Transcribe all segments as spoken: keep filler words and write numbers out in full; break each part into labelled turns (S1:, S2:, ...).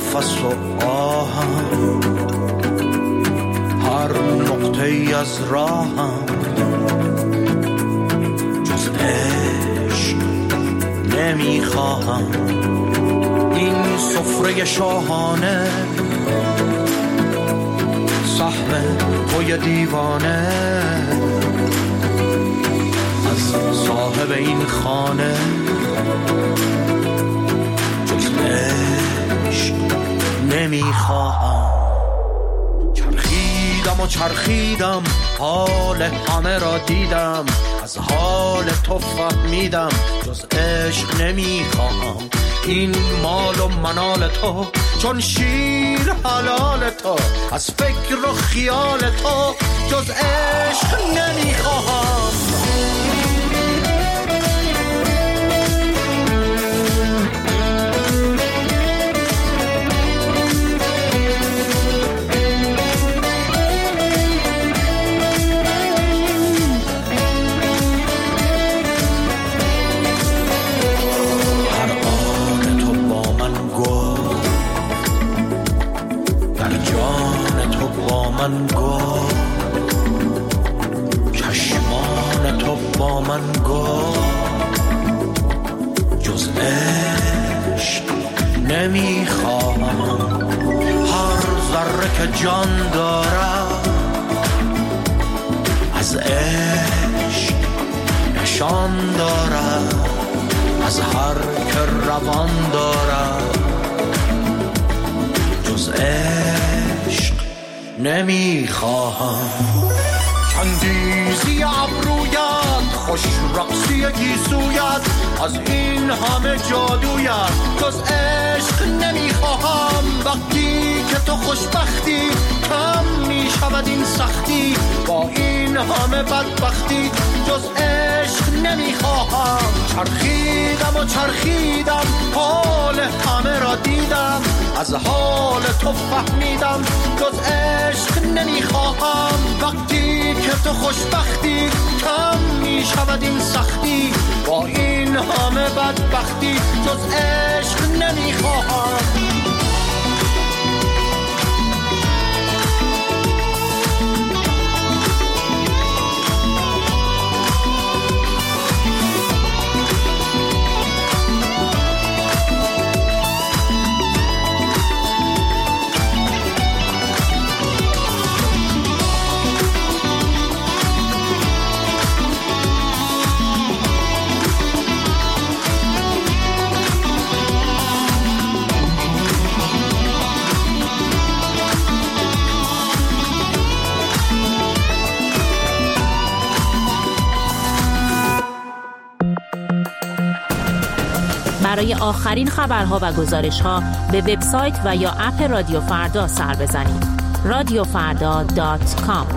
S1: نفس و آهم، هر نقطه ای از راهم، جز عشق نمیخواهم. این سفره شاهانه، سهم توی دیوانه، از صاحب این خانه، جز عشق نمیخواهم. چرخیدم و چرخیدم، حال همه را دیدم، از حال تو فهمیدم، جز عشق نمیخواهم. این مال و منال تو، چون شیر حلال تو، از فکر و خیال تو، جز عشق نمیخواهم. من گفت چشمان تو با من گفت، جز عشق نمیخواهم. هر ذره که جان دارد از عشق نشان دارد، از هر که روان دارد، جز عشق نمیخواهم. چندیزی ابرویت، خوش رقصی گیسویت، از این همه جادویت، جز عشق نمیخواهم. وقتی که تو خوشبختی، کم میشود این سختی، با این همه بدبختی، جز عشق نمیخواهم. چرخیدم و چرخیدم، حال همه را دیدم، از حال تو فهمیدم، جز عشق نمیخواهم. وقتی که تو خوشبختی، کم میشود این سختی، با این همه بدبختی، جز عشق نمیخواهم.
S2: برای آخرین خبرها و گزارش‌ها به وبسایت و یا اپ رادیو فردا سر بزنید. رادیو فردا دات کام.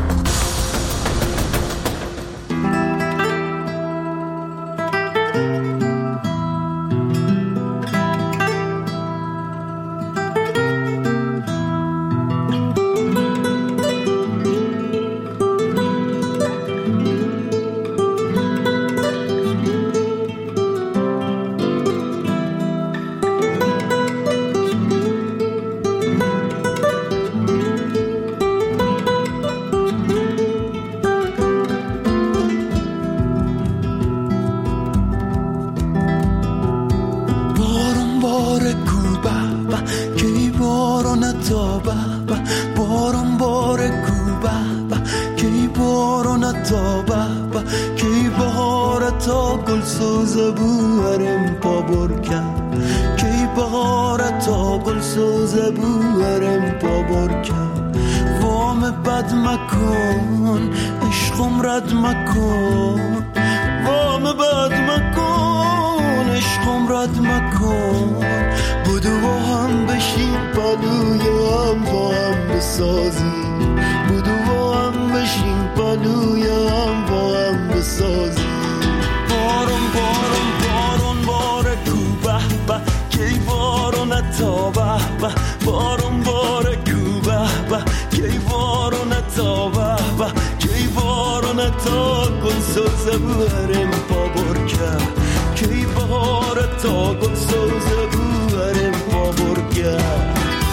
S3: کی بهار تا گل سوز بورم پا برگرد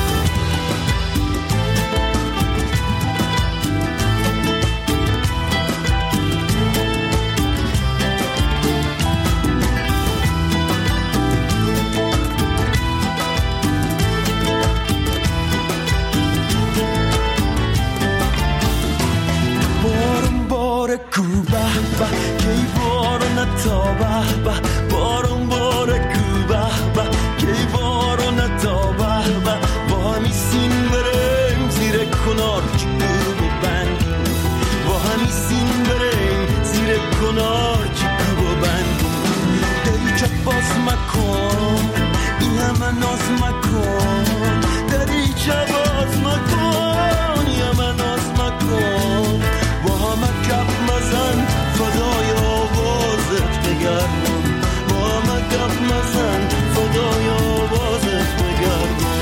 S3: ناز مکن دریچه باز مکن یمن ناز مکن با همه کپ مزن فدای آوازت بگردم با همه کپ مزن فدای آوازت بگردم.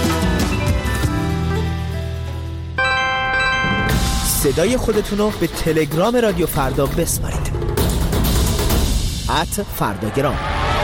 S4: صدای خودتونو به تلگرام رادیو فردا بسپارید ات فرداگرام.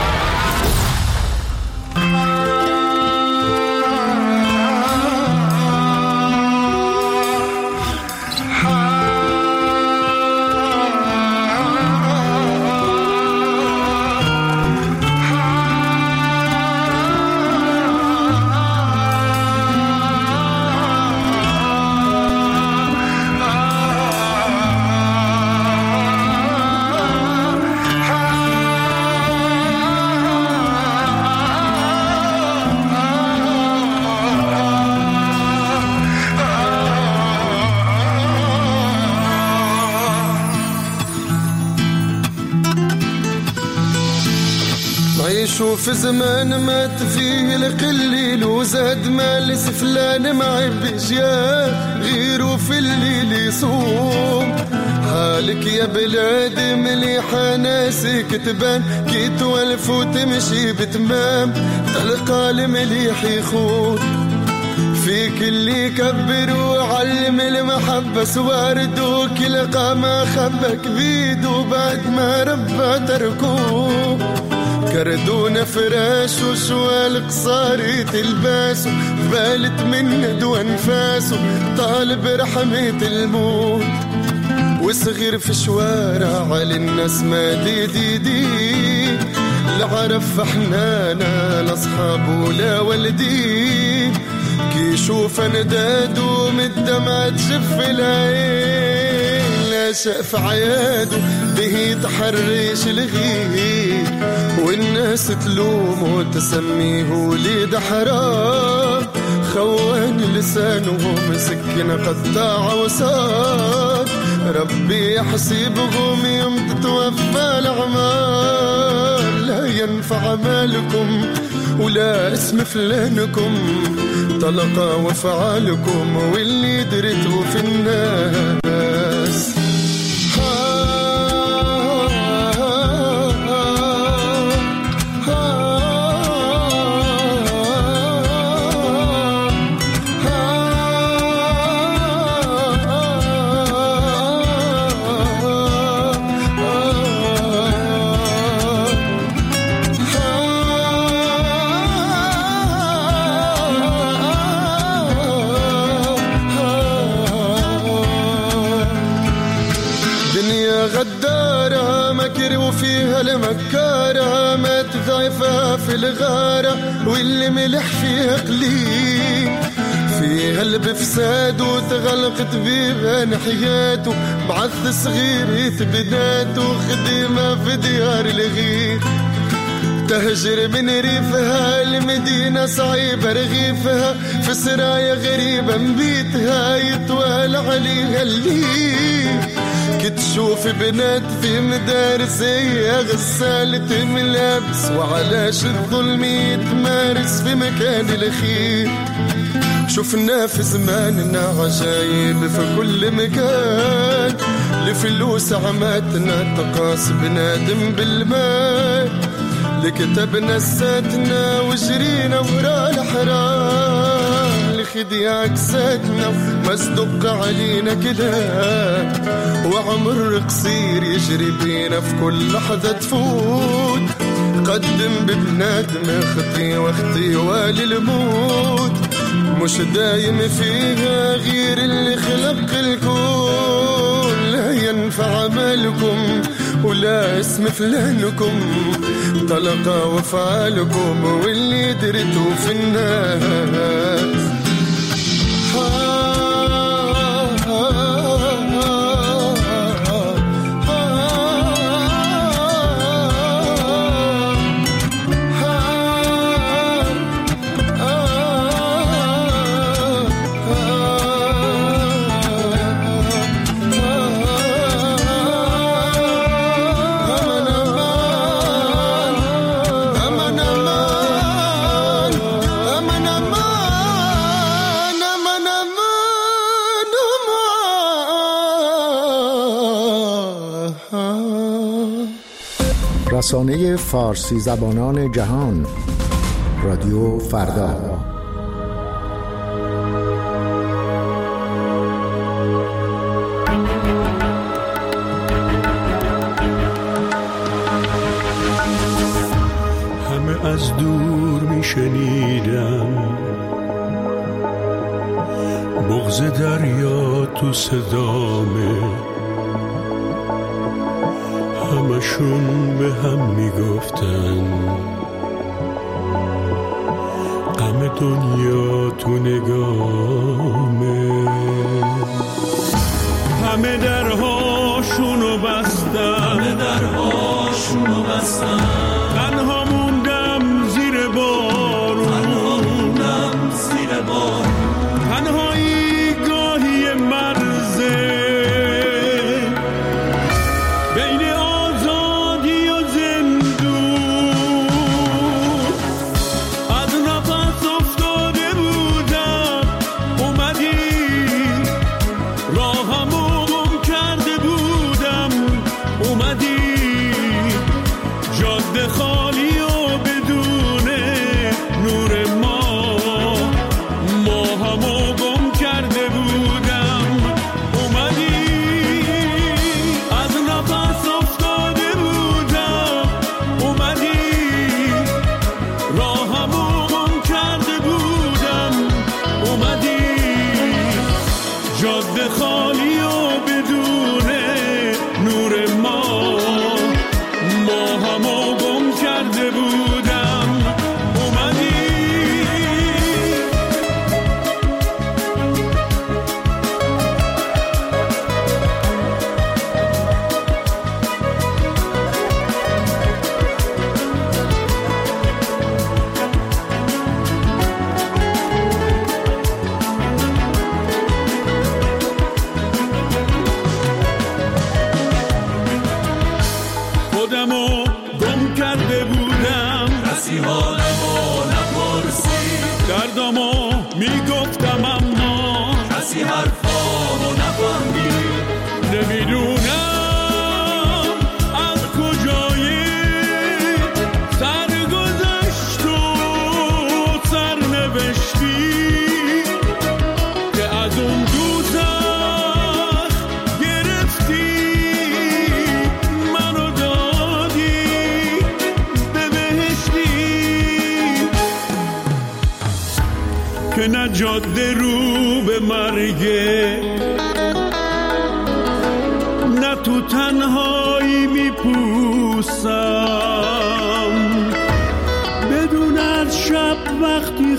S5: شوف زمان مات فيه القليل وزاد مال سفلان ما عبش يا غيره في الليل يصوم حالك يا بلادي مليحة ناسك تبان كي توالف وتمشي بتمام تلقى المليح يخون فيك اللي يكبر وعلم المحبة سوارد وكلقى ما خبك بيد وبعد ما ربى تركوه كردونا فراش وشوال قصاري تلباسه بالت من ندوى انفاسه طالب رحمة الموت وصغير في شوارع على الناس ما دي دي دي لا عرف حنانا لا اصحاب ولا ولدي كي يشوف ندادو من الدمع تشف العين لا شاف عياده به تحرش الغير والناس تلوم وتسميه وليد حرام خوان لسانه مسكن قطاع وصاد ربي يحسبهم يوم تتوفى الأعمال لا ينفع مالكم ولا اسم فلانكم طلقا وفعالكم واللي درتوا في الناس غدارة مكر وفيها المكارة ما تضعفها في الغارة واللي ملح فيها قليل فيها البفساد وتغلقت بيبان حياته بعث صغير بناته خدمة في ديار الغير تهجر من ريفها المدينة صعيبة رغيفها في سرايا غريبة مبيتها يطوال عليها الليل كتشوف بنات في مدارس هي غسالة ملابس وعلاش الظلم يتمارس في مكان الخير شفنا في زماننا عجايب في كل مكان لفلوس عماتنا تقاس بنادم بالمال لكتبنا ساتنا وجرينا ورا الحرام لخديع كساتنا مصدق علينا كلام وعمر قصير يجري بينا في كل لحظة تفوت قدم ببنادم اختي واختي والي الموت مش دايم فيها غير اللي خلق الكون لا ينفع مالكم ولا اسم فلانكم طلقا وفعالكم واللي درتوا في الناس
S6: رسانه فارسی زبانان جهان، رادیو فردا.
S3: همه از دور می شنیدم بغض دریا تو صدامه، همشون به هم میگفتن غم دنیا تو نگامه. همه درهاشونو بستن، همه درهاشونو بستن، تنها موندم زیر بارون، تنها موندم زیر بارون، تنهایی گاهی مرزه بین آزادی و زندون. از نفس افتاده بودم اومدی، راهمو گم کرده بودم اومدی، جاده خالی و بدون نور ما، ماهمو گم کرده بودم اومدی. از نفس افتاده بودم اومدی، راهمو گم کرده بودم اومدی، جاده خالی و بدون نور ما، ماهمو گم کرده بودم اومدی. خودمو گم کرده بودم، کسی حالمو نپرسید، دردمو میگفتم اما کسی حرفامو نفهمید. نمیدونم از کجای سرگذشت و سرنوشتی که از اون دوزخ گرفتی منو دادی به بهشتی، که نه جاده رو به مرگه، نه تو تنهایی میپوسم، بدون از شب وقتی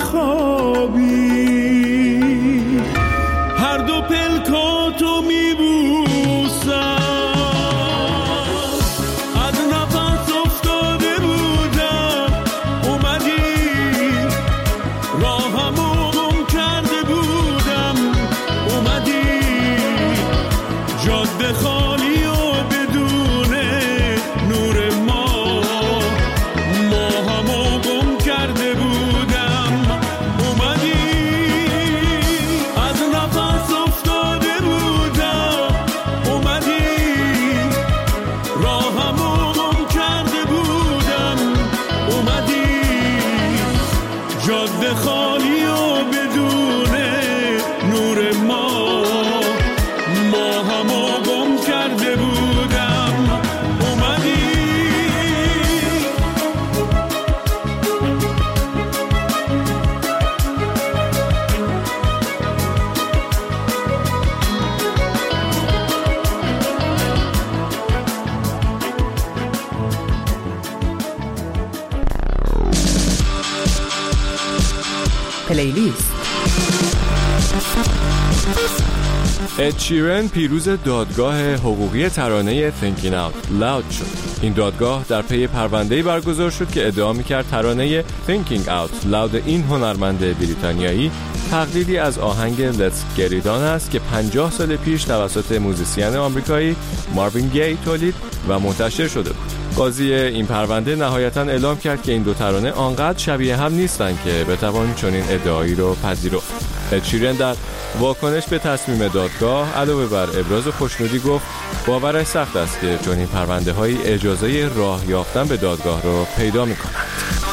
S3: خوابی هر دو پلکاتو میبوسم. از نفس افتاده بودم اومدی، راهمو گم کرده بودم اومدی، جاده خالی و بدون نور ما، ماهمو گم کرده بودم اومدی. از نفس افتاده بودم اومدی، راهمو گم کرده بودم اومدی، جاده خالی و بدون نور ما، ماهمو گم کرده بودم اومدی.
S4: پلیلیست.
S7: اد شیرن پیروز دادگاه حقوقی ترانه Thinking Out Loud شد. این دادگاه در پی پرونده‌ای برگزار شد که ادعا می‌کرد ترانه Thinking Out Loud این هنرمند بریتانیایی تقلیدی از آهنگ Let's Get It On است که پنجاه سال پیش توسط موزیسین آمریکایی ماروین گی تولید و منتشر شده بود. قاضی این پرونده نهایتاً اعلام کرد که این دو ترانه آنقدر شبیه هم نیستند که بتوان چنین ادعایی رو پذیرفت. اد شیرن در واکنش به تصمیم دادگاه علاوه بر ابراز خوشنودی گفت باورش سخت است که چون این پرونده های اجازه راه یافتن به دادگاه را پیدا می کنند.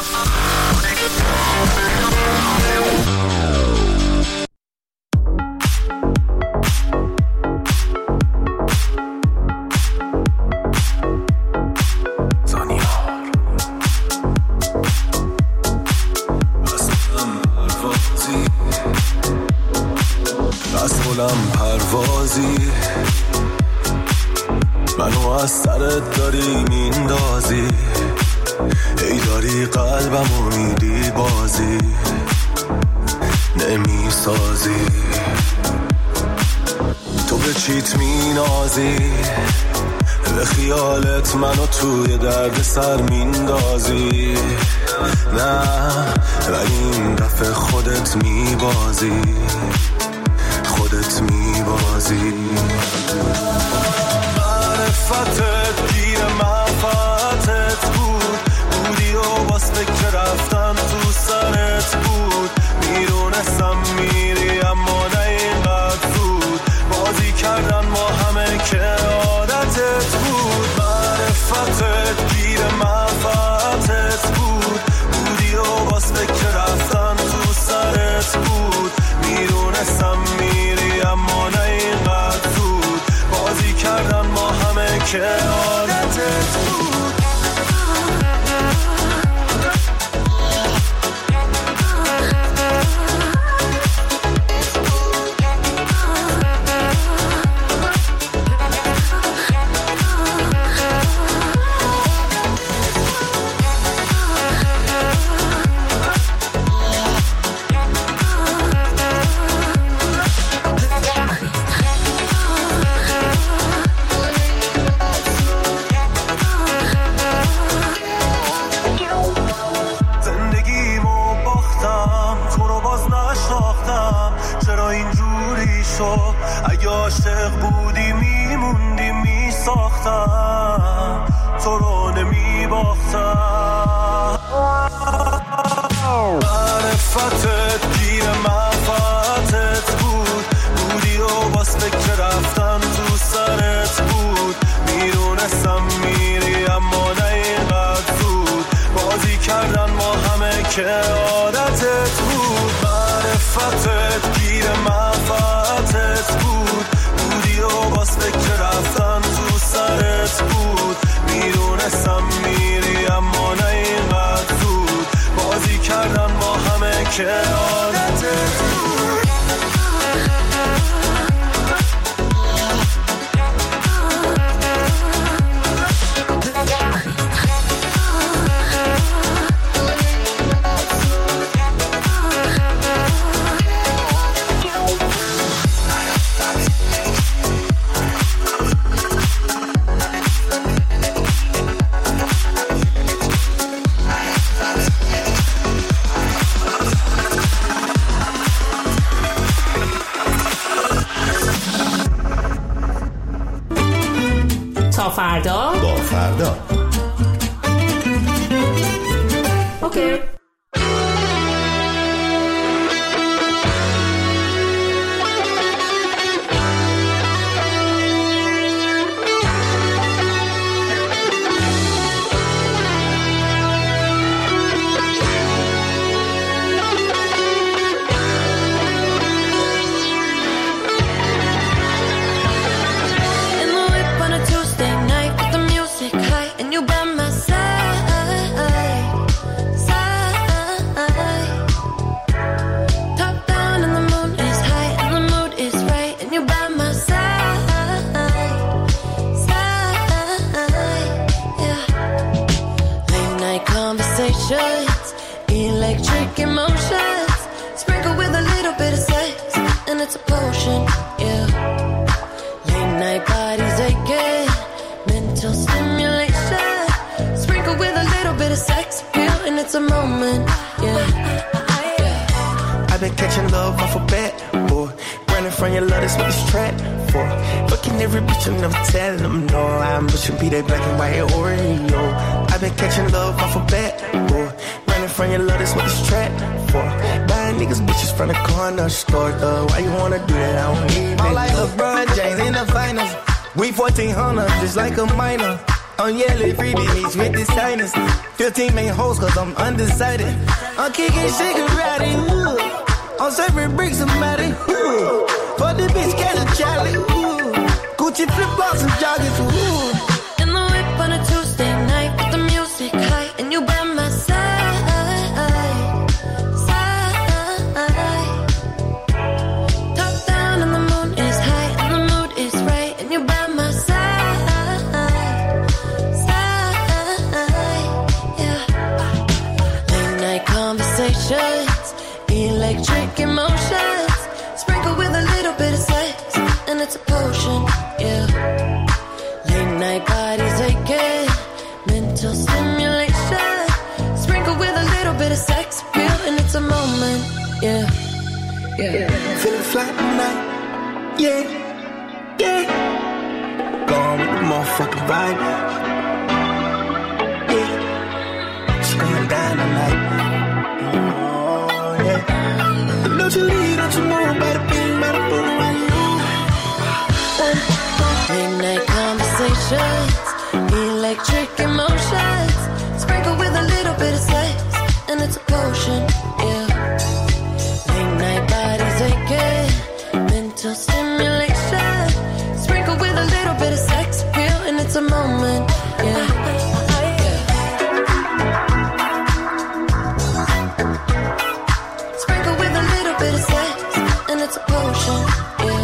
S8: پروازی منو از سرت داری میندازی، ای داری قلبمو میدی بازی نمیسازی، تو به چیت مینازی، به خیالت منو توی درد سر میندازی، نه ولی این دفعه خودت میبازی خودت میبازی. معرفتت گیر منفعتت بود، بودی و باز فکر رفتن تو سرت بود، میدونستم میری اما نه اینقدر زود، بازی کردن ما همه که عادتت بود. معرفتت گیر منفعتت بود، بودی و باز فکر رفتن تو سرت بود، میدونستم میری اما نه اینقدر زود، بازی کردن ما همه که عادتت بود. اگه عاشق بودی میموندی میساختم، تو رو نمیباختم. معرفتت گیر منفعتت بود، بودی و باز فکر رفتن تو سرت بود، میدونستم میری اما نه اینقدر زود، بازی کردن ما همه که عادتت بود. معرفتت گیر منفعتت بود، بودی و باز فکر رفتن تو سرت بود، میدونستم میری اما نه اینقدر زود، بازی کردن ما همه که عادتت بود.
S2: تا فردا
S6: با فردا
S2: اوکی. Electric emotions, sprinkle with a little bit of sex, and it's a potion, yeah. Late night bodies aching, mental stimulation, sprinkle with a little bit of sex appeal, and it's a moment, yeah.
S9: I've been catching love off a bat, boy. Running from your love, that's what this track for. Fucking every bitch, I'm never telling them no. I'm pushing be that black and white Oreo. I've been catching love off a bat, boy. From your love, that's what this track for. Buy buying niggas bitches from the corner store, uh, why you wanna do that? I don't need that. I'm like LeBron James in the finals. We fourteen hundred, just like a minor. I'm yelling freebies with the signers. fifteen main hoes cause I'm undecided. I'm kicking cigarette, ooh. I'm serving bricks and matty, ooh. For the bitch, get a Charlie, ooh. Gucci flip-flops and joggers, ooh.
S2: In the whip on a Tuesday night with the music high, and you by my side, side. Top down and the moon is high, and the mood is right, and you by my side, side. Yeah. Late night conversations, electric emotions, sprinkle with a little bit of sex, and it's a potion, yeah. Late night bodies aching, mental stimulation, sprinkle with a little bit of sex appeal, and it's a moment, yeah, yeah.
S9: Feeling fly tonight, yeah, yeah. Gone with the motherfucking vibe, yeah. It's going down tonight, oh yeah. Don't you leave, don't you move, bada bing, bada boom, bada boom.
S2: Late night conversations, electric emotions, sprinkle with a little bit of sex, and it's a potion, yeah. Late night bodies aching, mental stimulation, sprinkle with a little bit of sex appeal, and it's a moment, yeah. Sprinkle with a little bit of sex, and it's a potion, yeah.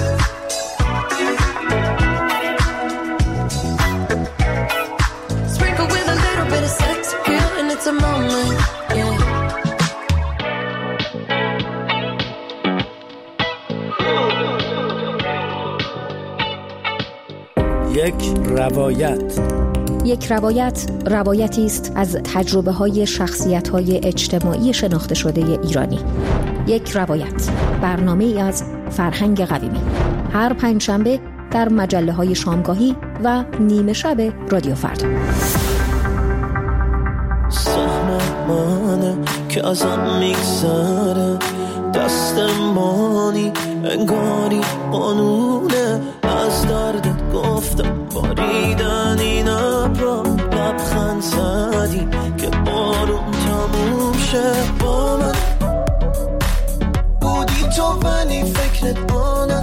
S2: Sprinkle with a little bit of sex appeal, and it's a moment, yeah.
S10: یک روایت.
S11: یک روایت روایتی است از تجربه های شخصیت های اجتماعی شناخته شده ایرانی. یک روایت، برنامه ای از فرهنگ قویمی، هر پنجشنبه در مجله های شامگاهی و نیمه شب رادیو فردا.
S8: سهم منه که ازم میگذره، دستمانی انگاری قانونه، از دردت گفتم باریدن این ابرا، لبخند زدی که بارون تموم شه. با من بودی تو ولی فکرت آنم،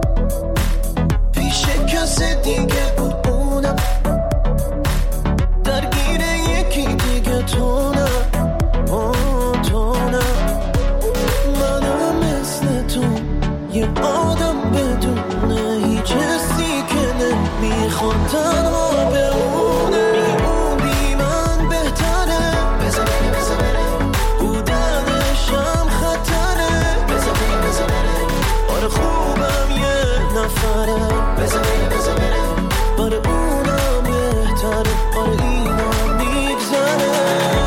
S8: پیش کسی دیگه بود اونم، درگیر یکی دیگه تو نه، تو نه. منم مثل تو یه آدم بدونه هیچ حسی که نمیخواد تنها بمونه. میگه اون بی من بهتره، بزا بره بزا بره، بودنشم خطره، بزا بره بزا بره. آره خوبم یه نفره، بزا بره بزا بره. آره اونم بهتره، آره اینم میگذره.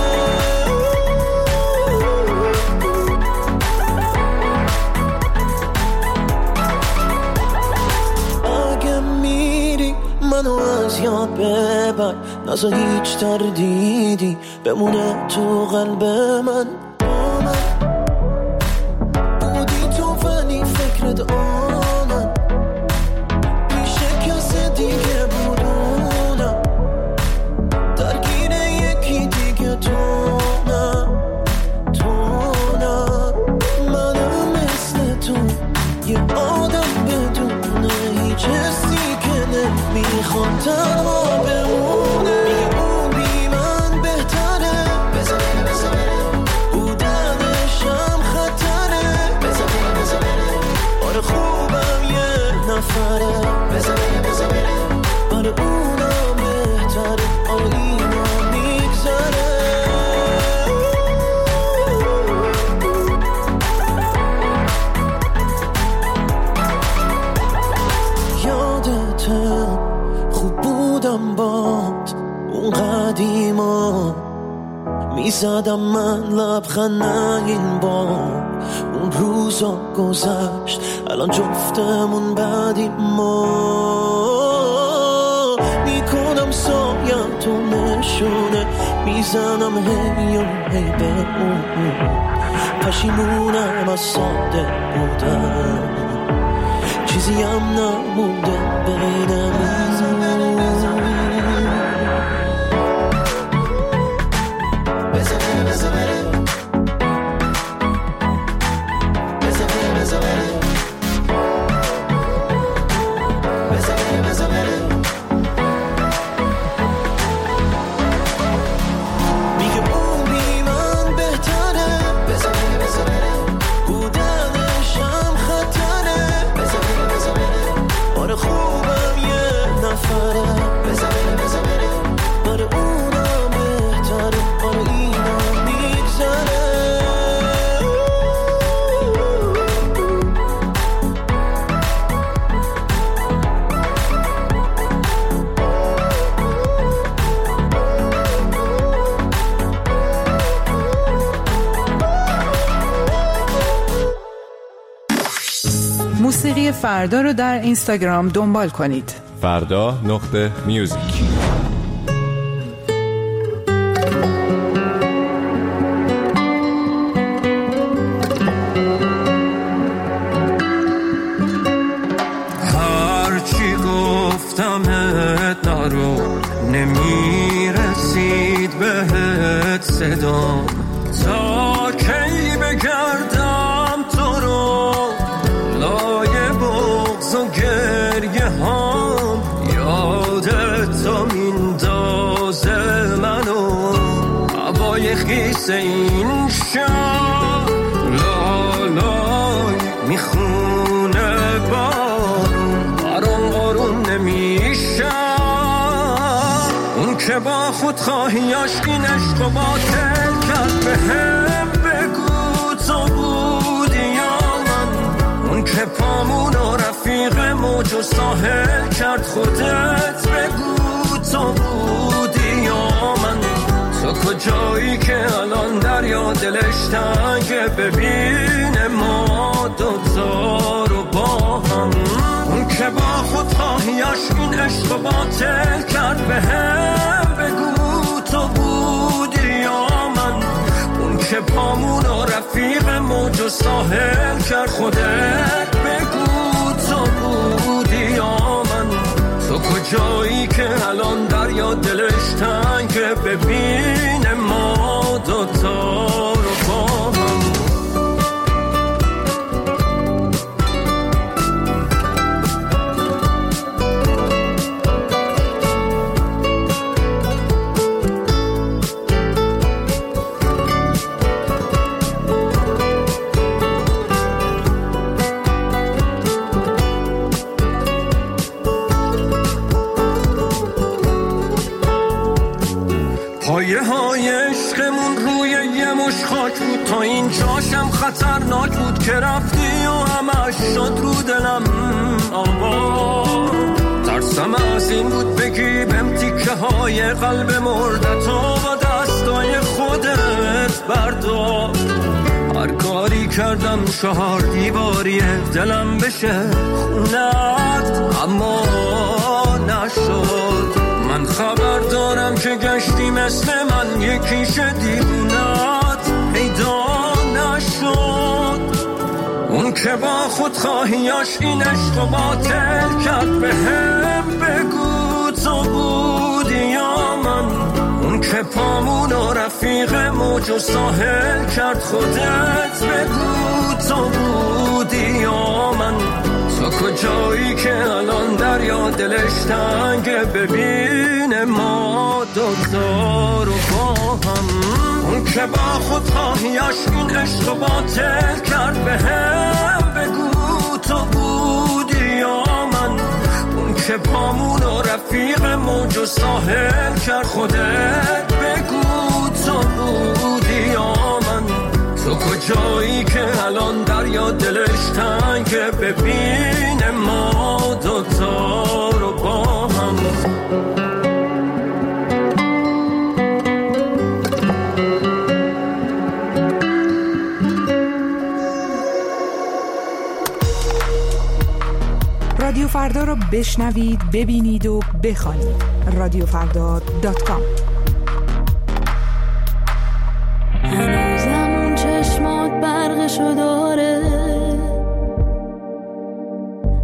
S8: منو از یاد ببر، نزا هیچ تردیدی بمونه تو قلب من. با من بودی تو ولی فکرت آنم، پیش کسی دیگه بودونم، درگیر یکی دیگه تو نه، تو نه. منم مثل تو یه آدم بدونه هیچ حسی میخواد تنها بمونه. میگه اون بی من بهتره، بزا بره بزا بره، بودنشم خطره، بزا بره بزا بره. آره خوبم یه نفره، بزا بره بزا بره. آره اونم بهتره، آره اینم میگذره. یادته خوب بودم باد اون قدیما، میزدم من لبخند نه این بار. اون روزا گذشت الان جفتمون بعدیم، ما میکنم سایم تو نشونه، میزنم هی و هی به اون
S1: پشیمونم از ساده بودم، چیزی هم نمونده بینمون.
S12: موسیقی فردا رو در اینستاگرام دنبال کنید.
S7: فردا نقطه میوزیک.
S1: هرچی گفتم نرو نمیرسید بهت صدام، تا کی بگردم تو رو لای بغض و گریه هام، یادت تا میندازه منو هوای خیس این شب، لالای میخونه بارون برام آروم نمیشه، اون که با خود خواهیاش این عشق و باطل کرد بهم بگو تو بودی یا من، اون که پامون و رفیق موج و ساحل کرد خودت بگو تو بودی یا من، تو کجایی که الان دریا دلش تنگه ببینه ما دوتا رو با هم، اون که با خود خواهیاش این عشق و باطل کرد بهم بگو تو بودی یا من، اون که پامون و رفیق موج و ساحل کرد خودت بگو تو بودی یا من، تو کجایی که الان دریا دلش تنگه ببینه ما دوتا رو با هم. پایه های عشقمون روی یه مش خاک بود، تا این جاشم خطرناک بود که رفتی و همش شد رو دلم آوا، ترسم از این بود بگی بهم تیکه های قلب مردتو با دستای خودت بردار، هر کاری کردم چهار دیواری دلم بشه خونت اما نشد، من خبر دارم که گشتی مثل من یکیش دیوونت پیدا نشد، اون که با خود خواهیاش این عشق و باطل کرد بهم بگو تو بودی یا من، اون که پامون و رفیق موج و ساحل کرد خودت بگو تو بودی یا من، تو کجایی که الان دریا دلش تنگه ببینه ما دوتا رو با هم، اون که با خود خواهیاش این عشق و باطل کرد بهم بگو تو بودی یا من، اون که پامون و رفیق موج و ساحل کرد خودت بگو تو بودی یا من، تو کجایی که الان دریا دلش تنگه ببینه ما دوتا رو با هم.
S12: رادیو فردا رو بشنوید، ببینید و بخوانید. رادیو فردا دات کام.
S2: هنوزم اون چشمات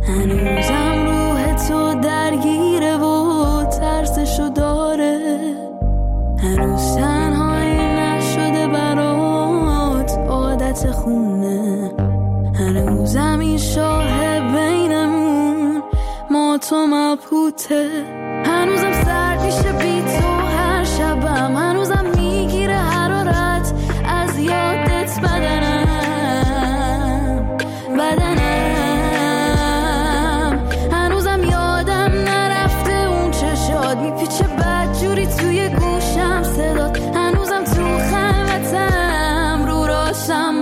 S2: هنوزم روح تو درگیره و ترسشو داره، هنوز تنهایی نشده برات عادت خونه، هنوزم این شاه بینمون ما تو مبهوته، هنوزم سرد میشه بی تو هر شبم، هنوزم میگیره حرارت از یادت بدنم بدنم، هنوزم یادم نرفته اون چشات میپیچه بدجوری توی گوشم صدات، هنوزم تو خلوتم رو راشم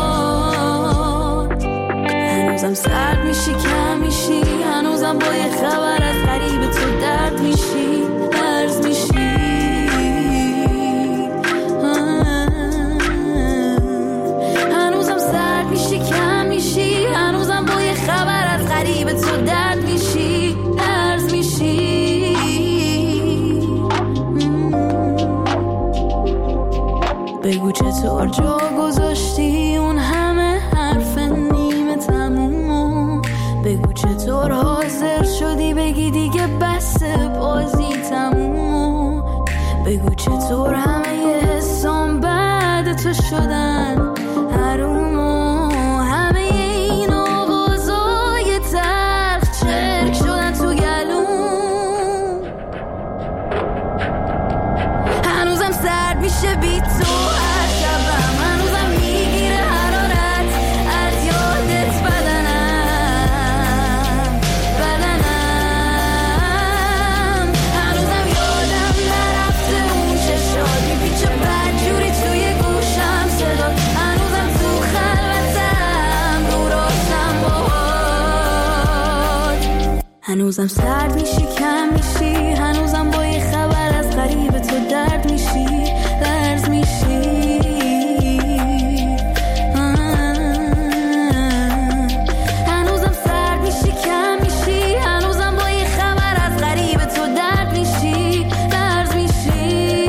S2: باد، هنوزم سرد میشی کم میشی، هنوزم با یه خبر از غریب تو درد میشی درز میشی، هنوزم سرد میشی کم میشی، هنوزم با یه خبر از غریب تو درد میشی درز میشی. بگو چطور جا گذاشتی اون همه حرف نیمه تمومو، بگو چطور حاضر شدی بگی دیگه بس بازی تمومو، بگو چطور همه حسام بعد تو شدن حرومو، همه این آوازای تلخ چرک شدن تو گلوم، هنوزم سرد میشه بی تو هر شبم، هنوزم میگیره حرارت از یادت بدنم بدنم، هنوزم یادم نرفته اون چشات میپیچه بدجوری توی گوشم صدات، هنوزم تو خلوتم رو راشم باهات، هنوزم سرد میشی کم میشی، هنوزم با یه خبر از غریب تو درد میشی درز میشی، هنوزم سرد میشی کم میشی، هنوزم با یه خبر از غریب تو درد میشی درز میشی.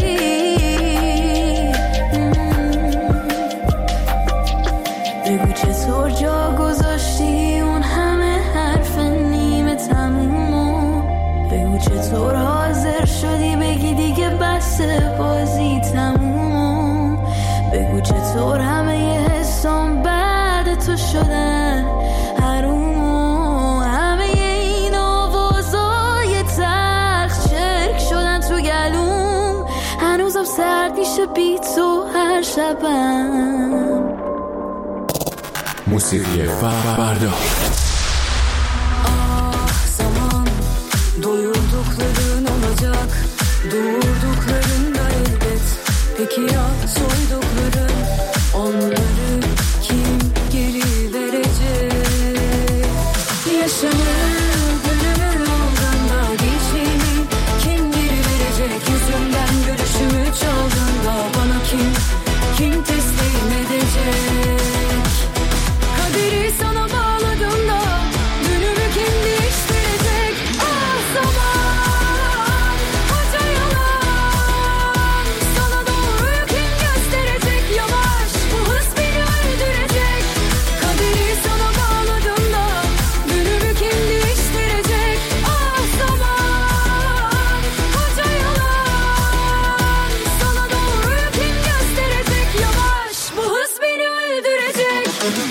S2: بگو چطور جا گذاشتی اون همه حرف نیمه تمومو، بگو چطور حاضر شدی بگی دیگه بس بازی تمومو، بگو چطور همه ی حسام بعد تو شدن حرومو، همه این آوازای تلخ چرک شدن تو گلوم، هنوزم سرد میشه بی تو هر شبم.
S7: موسیقی فردا.
S2: Ah zaman doyurdukların olacak, doğurdukların da elbet, peki ya soydukların, onları kim geri verecek? Yaşanır gönül aldığında geçimi kim geri verecek? Yüzümden görüşümü çaldığında bana kim kim teslim edecek? Kaderi sana bağladığında dönümü kim değiştirecek? Ah zaman koca yalan, sana doğruyu kim gösterecek? Yavaş bu hız beni öldürecek. Kaderi sana bağladığında dönümü kim değiştirecek? Ah zaman koca yalan, sana doğruyu kim gösterecek? Yavaş bu hız beni öldürecek.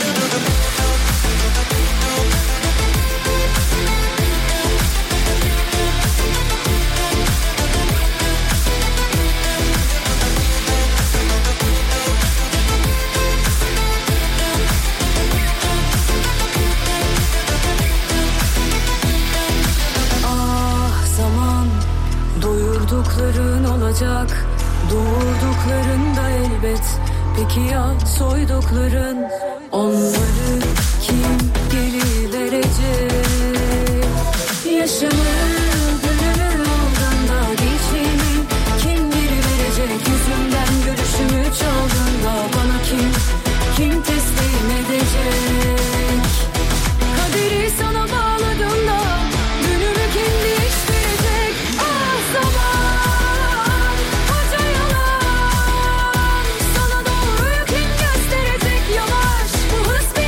S2: Ah zaman doyurdukların olacak, doğurdukların da elbet, peki ya soydukların, onları kim geri verecek? Yaşanır gönül aldığında geçimi kim geri verecek? Yüzümden görüşümü çaldığında bana kim kim teslim edecek? Kaderi sana bağladığında dönümü kim değiştirecek? Ah zaman koca yalan, sana doğruyu kim gösterecek? Yavaş bu hız beni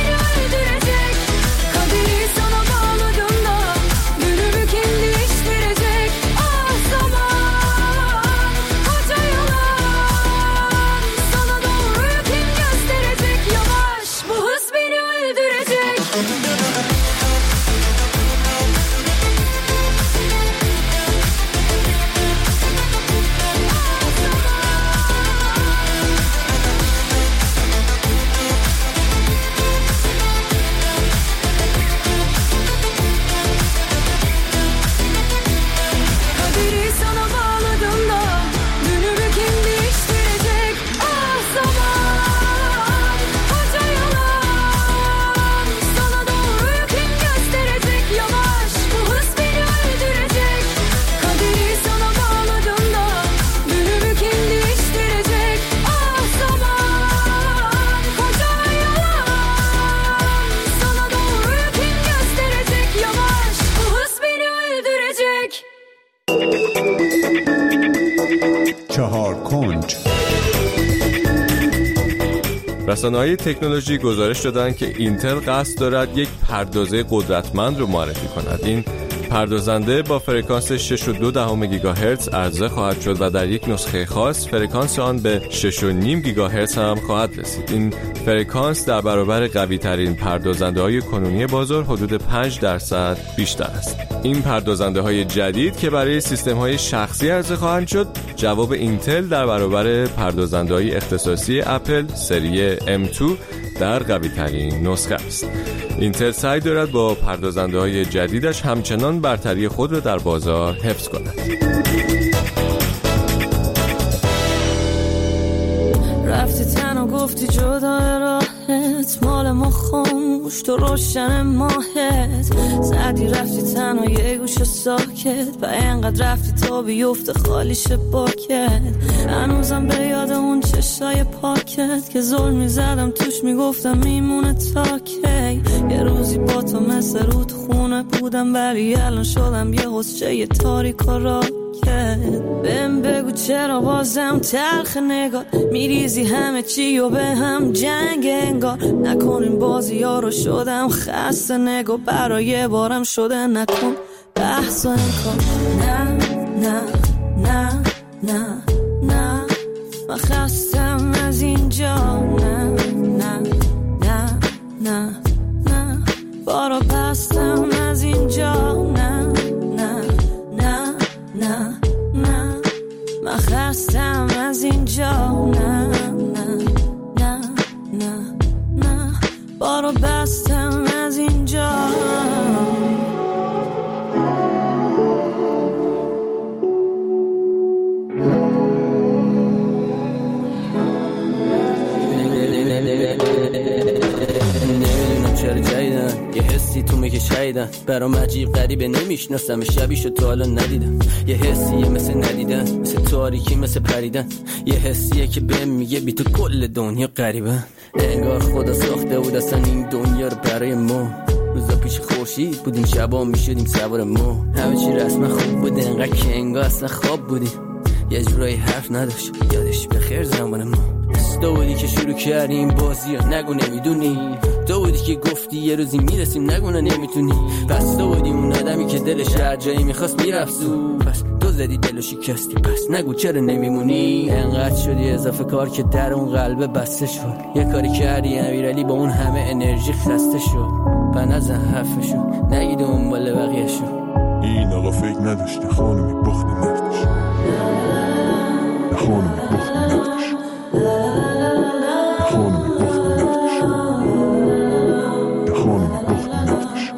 S7: رسانه‌های تکنولوژی گزارش دادند که اینتل قصد دارد یک پردازه قدرتمند رو معرفی کند. این پردازنده با فرکانس شش و دو دهم گیگاهرتز عرضه خواهد شد و در یک نسخه خاص فرکانس آن به شش و نیم گیگاهرتز هم خواهد رسید. این فرکانس در برابر قوی ترین پردازنده های کنونی بازار حدود پنج درصد بیشتر است. این پردازنده های جدید که برای سیستم های شخصی عرضه خواهند شد، جواب اینتل در برابر پردازنده های اختصاصی اپل سری ام دو در قوی ترین نسخه است. اینتل سعی دارد با پردازنده های جدیدش همچنان برتری خود را در بازار حفظ کند.
S2: رفتی تنها گفتی جدا راحت، مال ما خاموش تو روشن ماهت، زدی رفتی تنها یه گوش ساکت و اینقدر رفتی تا بیفته خالیش باکت. هنوزم به یاد اون چشای پاکت که ظلم میزدم توش میگفتم میمونه تا کی. یه روزی با تو مثل رود خونه بودم ولی الان شدم یه حسچه یه تاریک و راکت. بهم بگو چرا بازم تلخ نگاه میریزی همه چی و به هم جنگ انگار. نکنین بازی ها رو شدم خسته نگاه برای بارم شده نکن بحث و انکار. نه نه نه نه نه من خستم از اینجا. نه نه نه نه نه بارا بستم از اینجا. نه نه نه نه نه من خستم از اینجا. نه نه نه نه نه بارو بستم از اینجا.
S13: چرا جایدن یه حسی تو میگه شایدن برام عجیب غریبه نمیشناسم شبیشو تو حالا ندیدم. یه حسیه مثل ندیدن مثل تاریکی مثل پریدن. یه حسیه که بهم میگه بی تو کل دنیا غریبه. انگار خدا ساخته بود اصلا این دنیا رو برای ما. روزا پیش خورشید بودیم شبا میشدیم سوار ما. همه چی رسم خوب بود انقدر که انگار اصلا خواب بودیم. یه جورایی حرف نداشت یادش بخیر زمان ما. تو بودی که شروع کردیم بازی ها نگو نمیدونی. تو بودی که گفتی یه روزی میرسیم نگو نمیتونی. پس تو بودی اون آدمی که دلش هر جایی میخواست میرفت زو. پس تو زدی دلو شکستی پس نگو چرا نمیمونی. انقدر شدی اضافه کار که در اون قلبه بسته شد. یه کاری کردی امیرعلی با اون همه انرژی خسته شد. و نزن حرفشو نگید اون بالا بقیه شو.
S14: این آقا فکر نداشته خانمی بخت نردش. خانمی بخت نردش. خانمی بخت نردش. خانمی بخت نردش.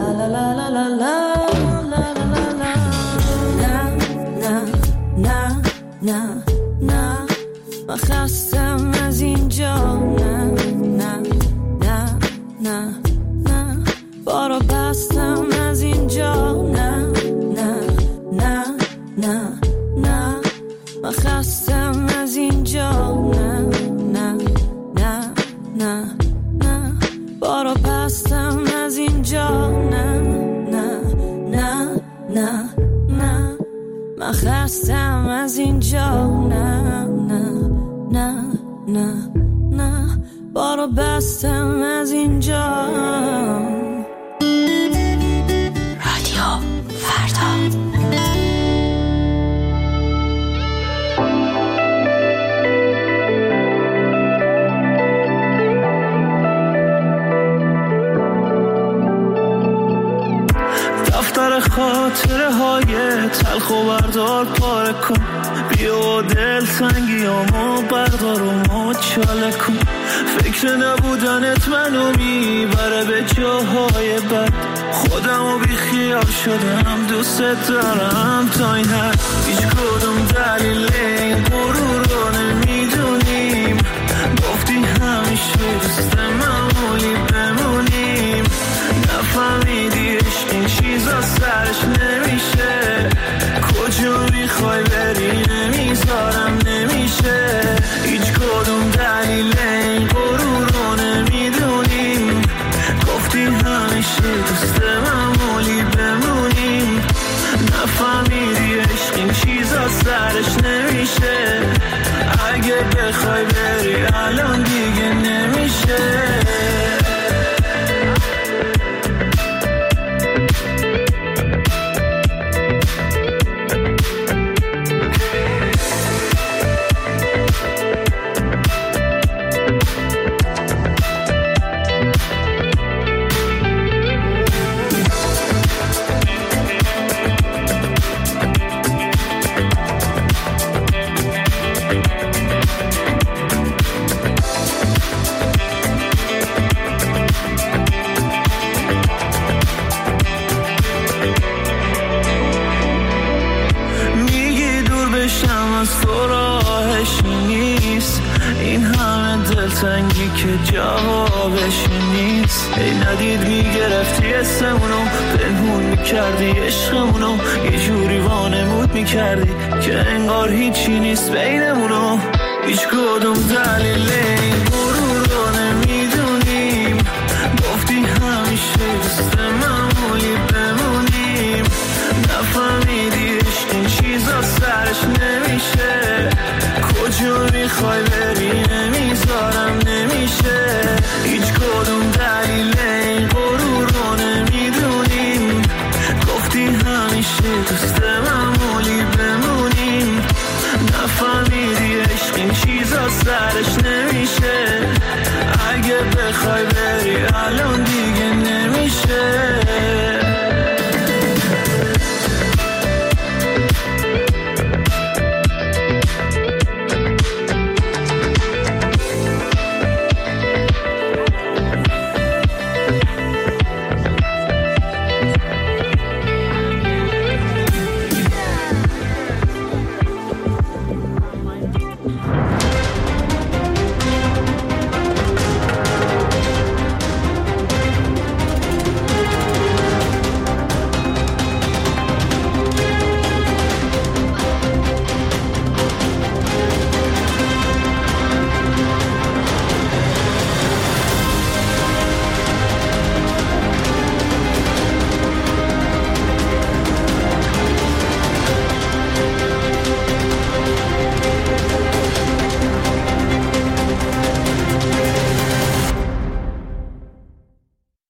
S2: نه نه نه من خستم از اینجا. نه نه نه نه نه بارو بستم از اینجا. نه نه نه نه نه من خستم از اینجا. نه نه نه نه نه بارو بستم از اینجا. نه نه نه نه نه من خستم از اینجا. نه نه نه نه نه بارو بستم از اینجا.
S15: رادیو فردا.
S16: همه خاطره های تلخ و بردار پاره کن، بیا دل تنگیامو بردار و مچاله کن. فکر نبودنت منو میبره به جاهای بد، خودمو بی خیال شدم دوست دارم تا این حد. هیچ کدوم دلیل این غرور رو نمیدونیم، گفتی همیشه دوست معمولی بمونیم. نفهمیدی عشق این چیزا سرش نمیشه، کجا میخوای بری نمیذارم نمیشه. هیچ کدوم دلیل این غرور رو نمیدونیم، گفتی همیشه دوست معمولی بمونیم. نفهمیدی عشق این چیزا سرش نمیشه، اگه بخوای بری الان دیگه نمیشه. تنگی که جوابش نیست. ای ندید میگرفتی اسمونو، پنهون میکردی عشقمونو، یه جوری وانمود میکردی که انگار هیچی نیست بینمونو. هیچ کدوم دلیل این